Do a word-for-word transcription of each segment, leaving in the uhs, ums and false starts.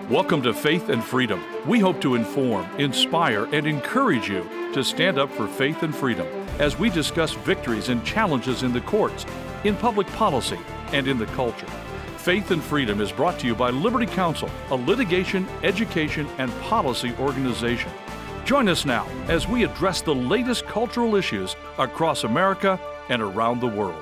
Welcome to Faith and Freedom. We hope to inform, inspire, and encourage you to stand up for faith and freedom as we discuss victories and challenges in the courts, in public policy, and in the culture. Faith and Freedom is brought to you by Liberty Counsel, a litigation, education, and policy organization. Join us now as we address the latest cultural issues across America and around the world.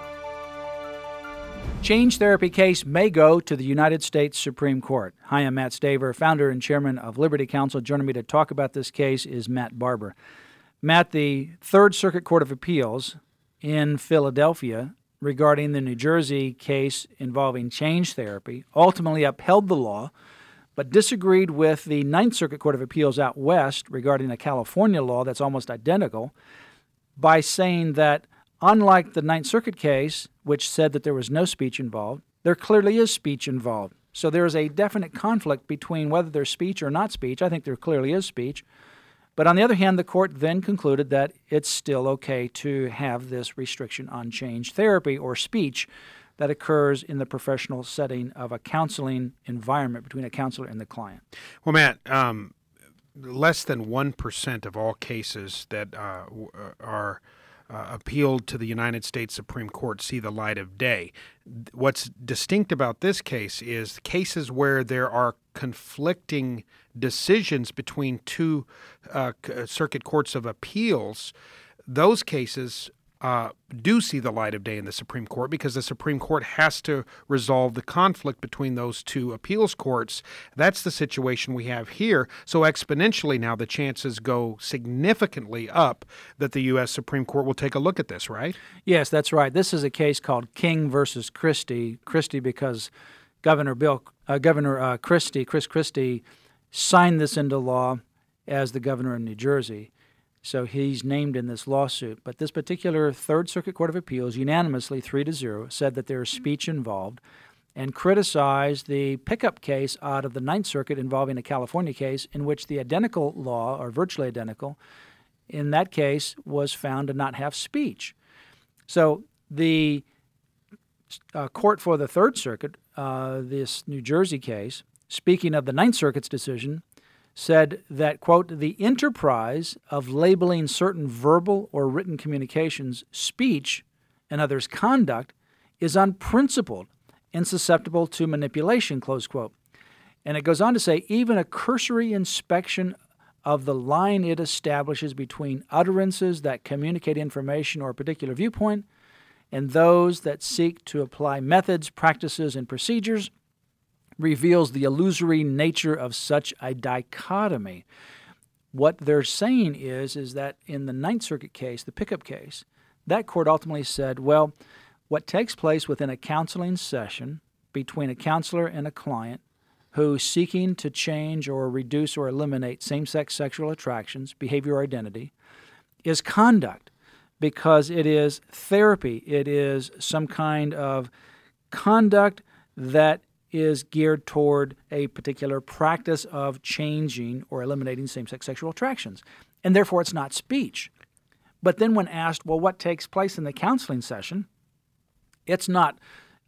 Change therapy case may go to the United States Supreme Court. Hi, I'm Matt Staver, founder and chairman of Liberty Counsel. Joining me to talk about this case is Matt Barber. Matt, the Third Circuit Court of Appeals in Philadelphia regarding the New Jersey case involving change therapy ultimately upheld the law, but disagreed with the Ninth Circuit Court of Appeals out west regarding a California law that's almost identical by saying that unlike the Ninth Circuit case, which said that there was no speech involved, there clearly is speech involved. So there is a definite conflict between whether there's speech or not speech. I think there clearly is speech. But on the other hand, the court then concluded that it's still okay to have this restriction on change therapy or speech that occurs in the professional setting of a counseling environment between a counselor and the client. Well, Matt, um, less than one percent of all cases that uh, are Uh, appealed to the United States Supreme Court see the light of day. What's distinct about this case is cases where there are conflicting decisions between two uh, circuit courts of appeals. Those cases uh, do see the light of day in the Supreme Court because the Supreme Court has to resolve the conflict between those two appeals courts. That's the situation we have here. So exponentially now the chances go significantly up that the U S Supreme Court will take a look at this, right? Yes, that's right. This is a case called King versus Christie. Christie because Governor Bill, uh, Governor uh, Christie, Chris Christie, signed this into law as the governor in New Jersey. So he's named in this lawsuit. But this particular Third Circuit Court of Appeals, unanimously three to zero, said that there is speech involved and criticized the pickup case out of the Ninth Circuit involving a California case in which the identical law, or virtually identical, in that case was found to not have speech. So the uh, court for the Third Circuit, uh, this New Jersey case, speaking of the Ninth Circuit's decision, said that, quote, the enterprise of labeling certain verbal or written communications speech and others conduct is unprincipled and susceptible to manipulation, close quote. And it goes on to say, even a cursory inspection of the line it establishes between utterances that communicate information or a particular viewpoint and those that seek to apply methods, practices, and procedures reveals the illusory nature of such a dichotomy. What they're saying is, is that in the Ninth Circuit case, the pickup case, that court ultimately said, well, what takes place within a counseling session between a counselor and a client who's seeking to change or reduce or eliminate same-sex sexual attractions, behavior, or identity, is conduct because it is therapy. It is some kind of conduct that is geared toward a particular practice of changing or eliminating same-sex sexual attractions. And therefore, it's not speech. But then when asked, well, what takes place in the counseling session, it's not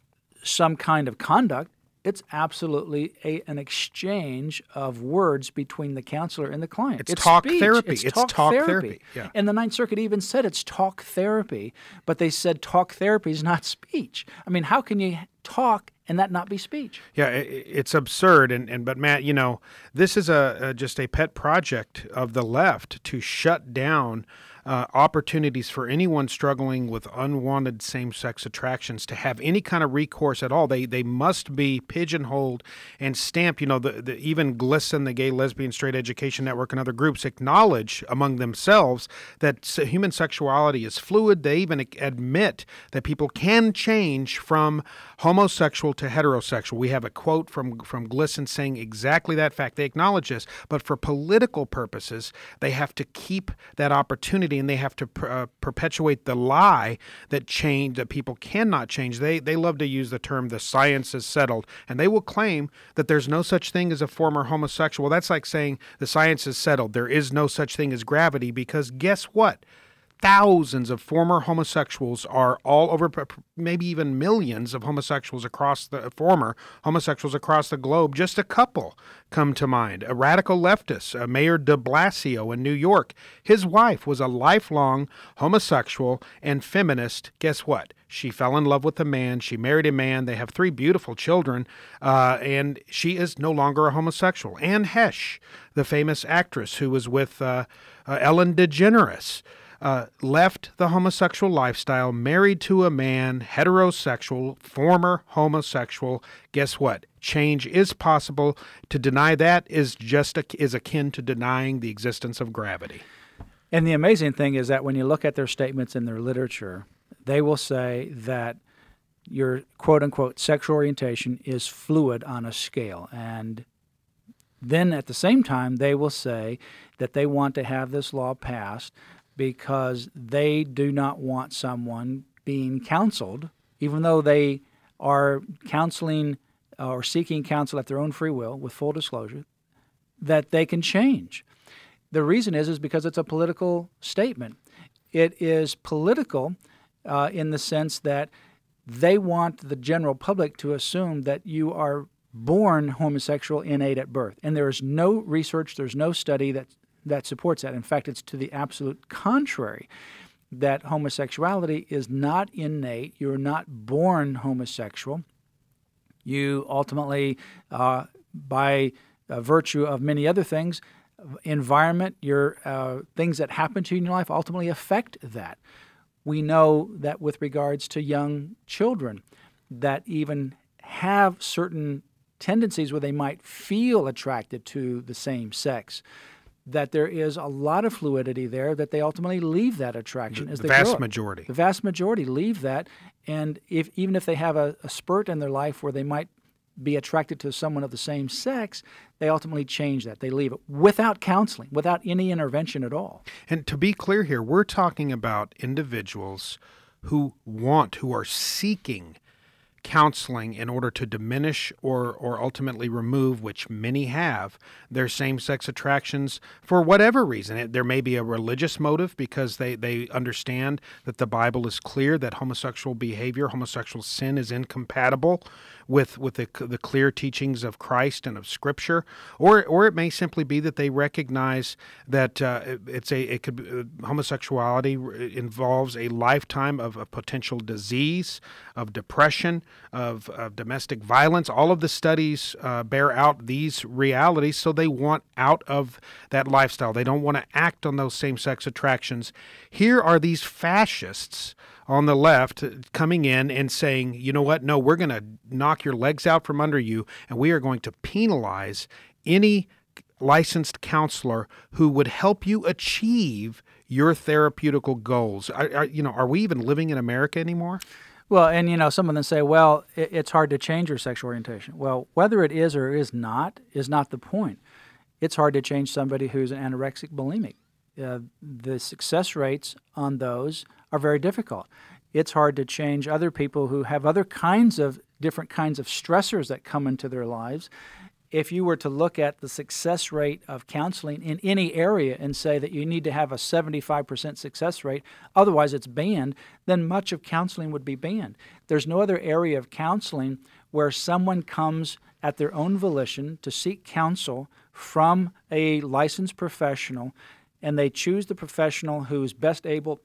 some kind of conduct. It's absolutely a, an exchange of words between the counselor and the client. It's, it's talk speech. therapy. It's, it's talk, talk therapy. therapy. Yeah. And the Ninth Circuit even said it's talk therapy, but they said talk therapy is not speech. I mean, how can you talk and that not be speech? Yeah, it, it's absurd. And, and but Matt, you know, this is a, a just a pet project of the left to shut down Uh, opportunities for anyone struggling with unwanted same-sex attractions to have any kind of recourse at all. They they must be pigeonholed and stamped. You know, the, the even GLSEN, the Gay, Lesbian, Straight Education Network, and other groups acknowledge among themselves that human sexuality is fluid. They even admit that people can change from homosexual to heterosexual. We have a quote from, from GLSEN saying exactly that fact. They acknowledge this, but for political purposes, they have to keep that opportunity and they have to uh, perpetuate the lie that change, that people cannot change. They they love to use the term the science is settled, and they will claim that there's no such thing as a former homosexual. That's like saying the science is settled. There is no such thing as gravity because guess what? thousands of former homosexuals are all over, maybe even millions of homosexuals across the former homosexuals across the globe. Just a couple come to mind. A radical leftist, uh, Mayor de Blasio in New York. His wife was a lifelong homosexual and feminist. Guess what? She fell in love with a man. She married a man. They have three beautiful children, uh, and she is no longer a homosexual. Anne Heche, the famous actress who was with uh, uh, Ellen DeGeneres, uh, left the homosexual lifestyle, married to a man, heterosexual, former homosexual. Guess what? Change is possible. To deny that is just a, is akin to denying the existence of gravity. And the amazing thing is that when you look at their statements in their literature, they will say that your quote-unquote sexual orientation is fluid on a scale. And then at the same time, they will say that they want to have this law passed because they do not want someone being counseled, even though they are counseling or seeking counsel at their own free will with full disclosure, that they can change. The reason is, is because it's a political statement. It is political Uh, in the sense that they want the general public to assume that you are born homosexual innate at birth. And there is no research, there's no study that, that supports that. In fact, it's to the absolute contrary, that homosexuality is not innate. You're not born homosexual. You ultimately, uh, by uh, virtue of many other things, environment, your uh, things that happen to you in your life ultimately affect that. We know that with regards to young children that even have certain tendencies where they might feel attracted to the same sex, that there is a lot of fluidity there, that they ultimately leave that attraction as the they grow up. vast majority. The vast majority leave that, and if even if they have a, a spurt in their life where they might be attracted to someone of the same sex, they ultimately change that. They leave it without counseling, without any intervention at all. And to be clear here, we're talking about individuals who want, who are seeking counseling in order to diminish or, or ultimately remove, which many have, their same-sex attractions for whatever reason. It, there may be a religious motive because they, they understand that the Bible is clear that homosexual behavior, homosexual sin is incompatible with with the, the clear teachings of Christ and of Scripture, or or it may simply be that they recognize that uh, it's a it could uh, homosexuality involves a lifetime of, of potential disease, of depression, of, of domestic violence. All of the studies uh, bear out these realities, so they want out of that lifestyle. They don't want to act on those same-sex attractions. Here are these fascists on the left coming in and saying, you know what, no, we're going to knock your legs out from under you, and we are going to penalize any licensed counselor who would help you achieve your therapeutical goals. Are, are, you know, are we even living in America anymore? Well, and, you know, some of them say, well, it, it's hard to change your sexual orientation. Well, whether it is or is not is not the point. It's hard to change somebody who's an anorexic bulimic. Uh, the success rates on those are very difficult. It's hard to change other people who have other kinds of different kinds of stressors that come into their lives. If you were to look at the success rate of counseling in any area and say that you need to have a seventy-five percent success rate, otherwise it's banned, then much of counseling would be banned. There's no other area of counseling where someone comes at their own volition to seek counsel from a licensed professional, and they choose the professional who's best able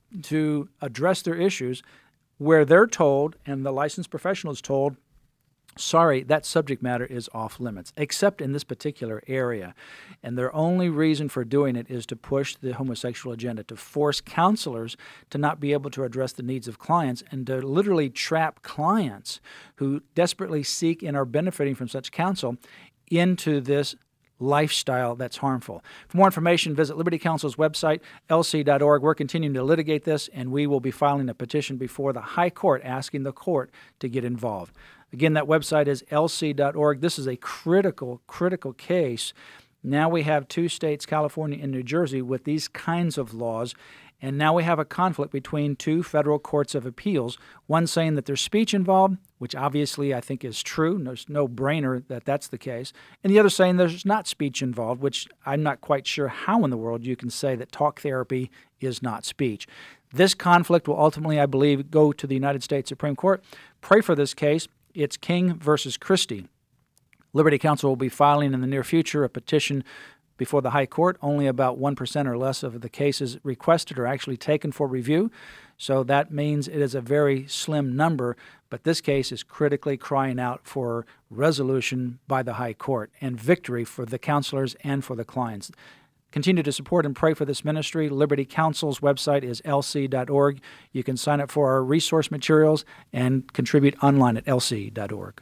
to address their issues, where they're told, and the licensed professional is told, sorry, that subject matter is off limits, except in this particular area. And their only reason for doing it is to push the homosexual agenda, to force counselors to not be able to address the needs of clients, and to literally trap clients who desperately seek and are benefiting from such counsel into this lifestyle that's harmful. For more information, visit Liberty Counsel's website, L C dot org. We're continuing to litigate this, and we will be filing a petition before the High Court asking the court to get involved. Again, that website is L C dot org. This is a critical, critical case. Now we have two states, California and New Jersey, with these kinds of laws, And now we have a conflict between two federal courts of appeals, one saying that there's speech involved, which obviously I think is true. There's no brainer that that's the case. And the other saying there's not speech involved, which I'm not quite sure how in the world you can say that talk therapy is not speech. This conflict will ultimately, I believe, go to the United States Supreme Court. Pray for this case. It's King versus Christie. Liberty Counsel will be filing in the near future a petition before the High Court. Only about one percent or less of the cases requested are actually taken for review. So that means it is a very slim number, but this case is critically crying out for resolution by the High Court and victory for the counselors and for the clients. Continue to support and pray for this ministry. Liberty Counsel's website is L C dot org. You can sign up for our resource materials and contribute online at L C dot org.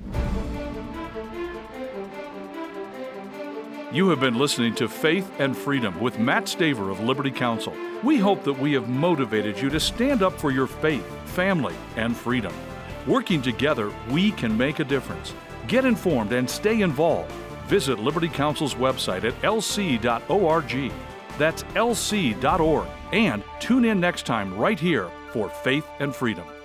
You have been listening to Faith and Freedom with Matt Staver of Liberty Counsel. We hope that we have motivated you to stand up for your faith, family, and freedom. Working together, we can make a difference. Get informed and stay involved. Visit Liberty Counsel's website at L C dot org. That's L C dot org. And tune in next time right here for Faith and Freedom.